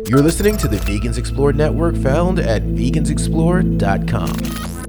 You're listening to the Vegans Explore Network, found at vegansexplore.com.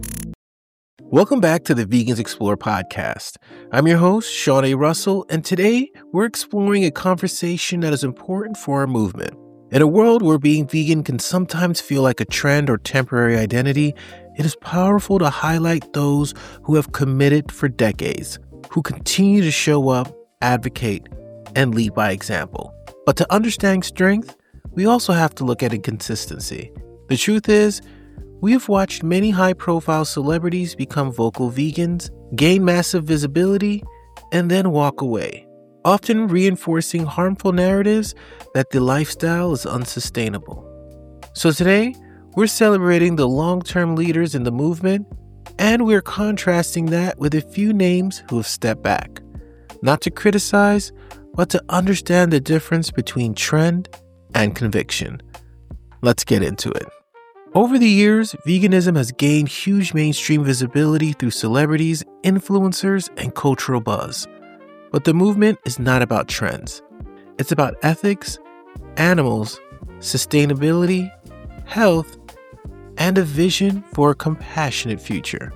Welcome back to the Vegans Explore podcast. I'm your host, Sean A. Russell, and today we're exploring a conversation that is important for our movement. In a world where being vegan can sometimes feel like a trend or temporary identity, it is powerful to highlight those who have committed for decades, who continue to show up, advocate, and lead by example. But to understand strength, we also have to look at inconsistency. The truth is, we have watched many high-profile celebrities become vocal vegans, gain massive visibility, and then walk away, often reinforcing harmful narratives that the lifestyle is unsustainable. So today, we're celebrating the long-term leaders in the movement, and we're contrasting that with a few names who have stepped back, not to criticize, but to understand the difference between trend and conviction. Let's get into it. Over the years, veganism has gained huge mainstream visibility through celebrities, influencers, and cultural buzz. But the movement is not about trends. It's about ethics, animals, sustainability, health, and a vision for a compassionate future.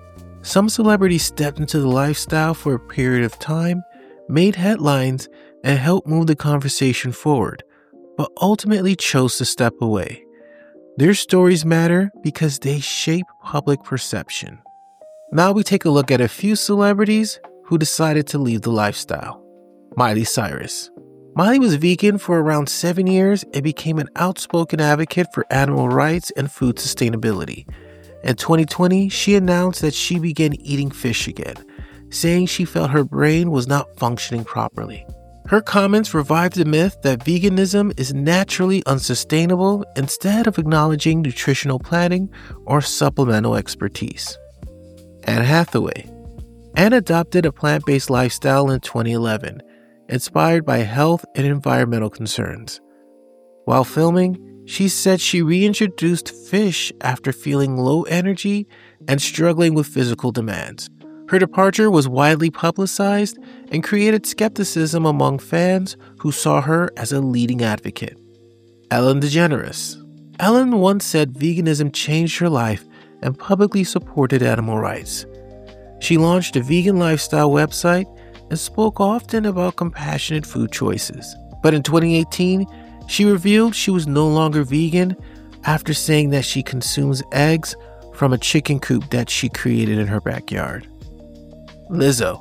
Some celebrities stepped into the lifestyle for a period of time, made headlines, and helped move the conversation forward, but ultimately chose to step away. Their stories matter because they shape public perception. Now we take a look at a few celebrities who decided to leave the lifestyle. Miley Cyrus. Miley was vegan for around 7 years and became an outspoken advocate for animal rights and food sustainability. In 2020, she announced that she began eating fish again, saying she felt her brain was not functioning properly. Her comments revived the myth that veganism is naturally unsustainable instead of acknowledging nutritional planning or supplemental expertise. Anne Hathaway. Anne adopted a plant-based lifestyle in 2011, inspired by health and environmental concerns. While filming, she said she reintroduced fish after feeling low energy and struggling with physical demands. Her departure was widely publicized and created skepticism among fans who saw her as a leading advocate. Ellen DeGeneres. Ellen once said veganism changed her life and publicly supported animal rights. She launched a vegan lifestyle website and spoke often about compassionate food choices. But in 2018, she revealed she was no longer vegan after saying that she consumes eggs from a chicken coop that she created in her backyard. Lizzo.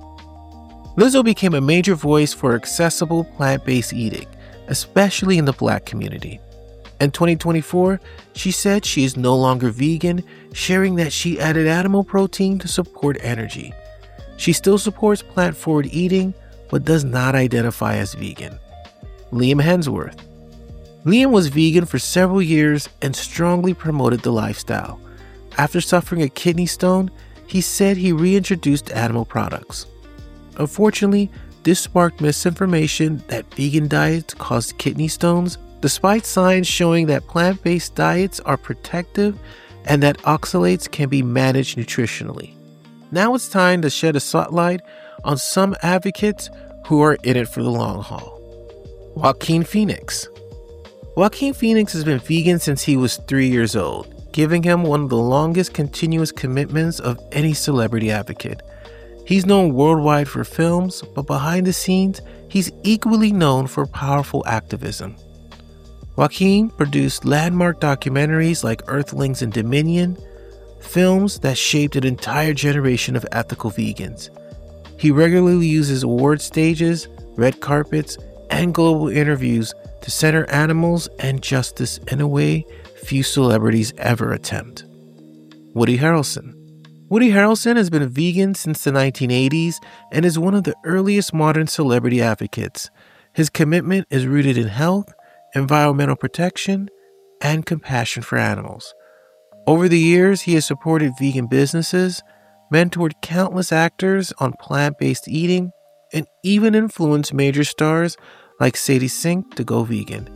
Lizzo became a major voice for accessible plant-based eating, especially in the Black community. In 2024, she said she is no longer vegan, sharing that she added animal protein to support energy. She still supports plant-forward eating, but does not identify as vegan. Liam Hemsworth. Liam was vegan for several years and strongly promoted the lifestyle. After suffering a kidney stone, he said he reintroduced animal products. Unfortunately, this sparked misinformation that vegan diets caused kidney stones, despite science showing that plant-based diets are protective and that oxalates can be managed nutritionally. Now it's time to shed a spotlight on some advocates who are in it for the long haul. Joaquin Phoenix. Joaquin Phoenix has been vegan since he was 3 years old, giving him one of the longest continuous commitments of any celebrity advocate. He's known worldwide for films, but behind the scenes, he's equally known for powerful activism. Joaquin produced landmark documentaries like Earthlings and Dominion, films that shaped an entire generation of ethical vegans. He regularly uses award stages, red carpets, and global interviews to center animals and justice in a way few celebrities ever attempt. Woody Harrelson. Woody Harrelson has been vegan since the 1980s and is one of the earliest modern celebrity advocates. His commitment is rooted in health, environmental protection, and compassion for animals. Over the years, he has supported vegan businesses, mentored countless actors on plant-based eating, and even influenced major stars like Sadie Sink to go vegan.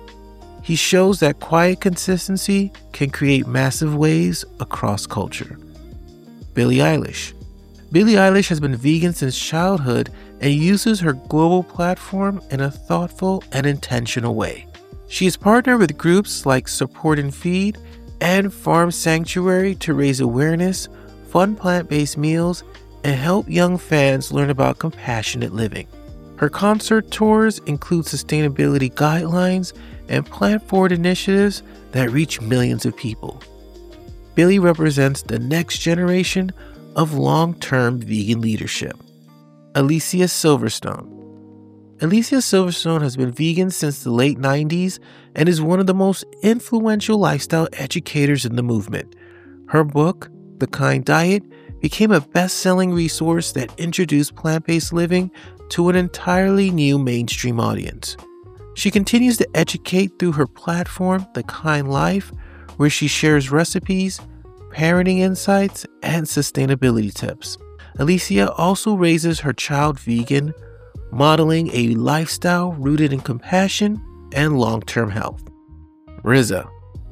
He shows that quiet consistency can create massive waves across culture. Billie Eilish. Billie Eilish has been vegan since childhood and uses her global platform in a thoughtful and intentional way. She has partnered with groups like Support and Feed and Farm Sanctuary to raise awareness, fund plant-based meals, and help young fans learn about compassionate living. Her concert tours include sustainability guidelines and plant-forward initiatives that reach millions of people. Billie represents the next generation of long-term vegan leadership. Alicia Silverstone. Alicia Silverstone has been vegan since the late 90s and is one of the most influential lifestyle educators in the movement. Her book, The Kind Diet, became a best-selling resource that introduced plant-based living to an entirely new mainstream audience. She continues to educate through her platform, The Kind Life, where she shares recipes, parenting insights, and sustainability tips. Alicia also raises her child vegan, modeling a lifestyle rooted in compassion and long-term health. RZA.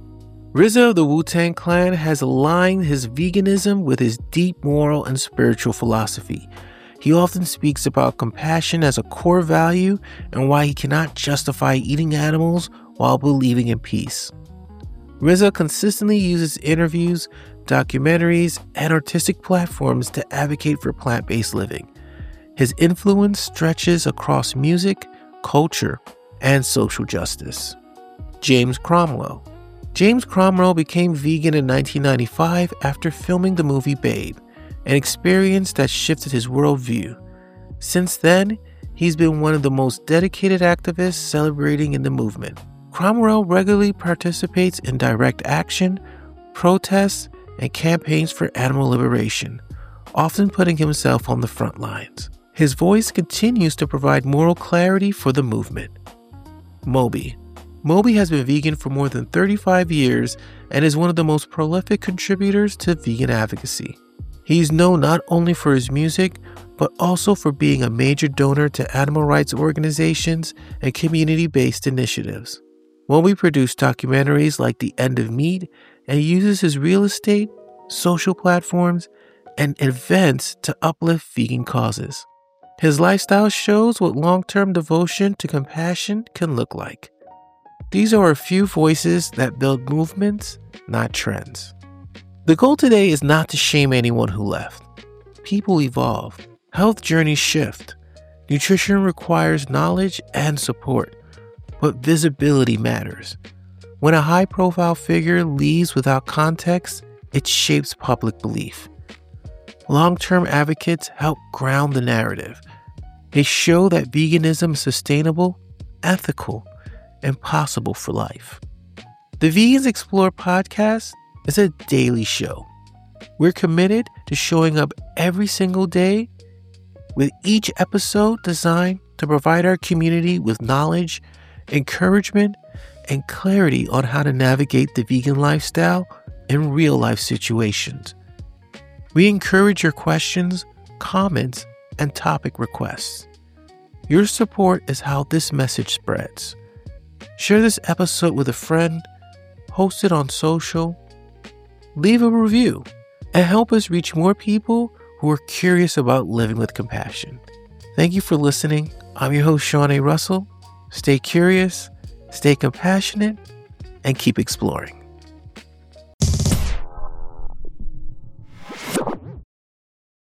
RZA of the Wu-Tang Clan has aligned his veganism with his deep moral and spiritual philosophy. He often speaks about compassion as a core value and why he cannot justify eating animals while believing in peace. RZA consistently uses interviews, documentaries, and artistic platforms to advocate for plant-based living. His influence stretches across music, culture, and social justice. James Cromwell. James Cromwell became vegan in 1995 after filming the movie Babe, an experience that shifted his worldview. Since then, he's been one of the most dedicated activists celebrating in the movement. Cromwell regularly participates in direct action, protests, and campaigns for animal liberation, often putting himself on the front lines. His voice continues to provide moral clarity for the movement. Moby. Moby has been vegan for more than 35 years and is one of the most prolific contributors to vegan advocacy. He's known not only for his music, but also for being a major donor to animal rights organizations and community-based initiatives. Moby produced documentaries like The End of Meat and uses his real estate, social platforms, and events to uplift vegan causes. His lifestyle shows what long-term devotion to compassion can look like. These are a few voices that build movements, not trends. The goal today is not to shame anyone who left. People evolve. Health journeys shift. Nutrition requires knowledge and support, but visibility matters. When a high-profile figure leaves without context, it shapes public belief. Long-term advocates help ground the narrative. They show that veganism is sustainable, ethical, and possible for life. The Vegans Explore podcast is a daily show. We're committed to showing up every single day, with each episode designed to provide our community with knowledge, encouragement, and clarity on how to navigate the vegan lifestyle in real-life situations. We encourage your questions, comments, and topic requests. Your support is how this message spreads. Share this episode with a friend, post it on social, leave a review, and help us reach more people who are curious about living with compassion. Thank you for listening. I'm your host, Sean A. Russell. Stay curious, stay compassionate, and keep exploring.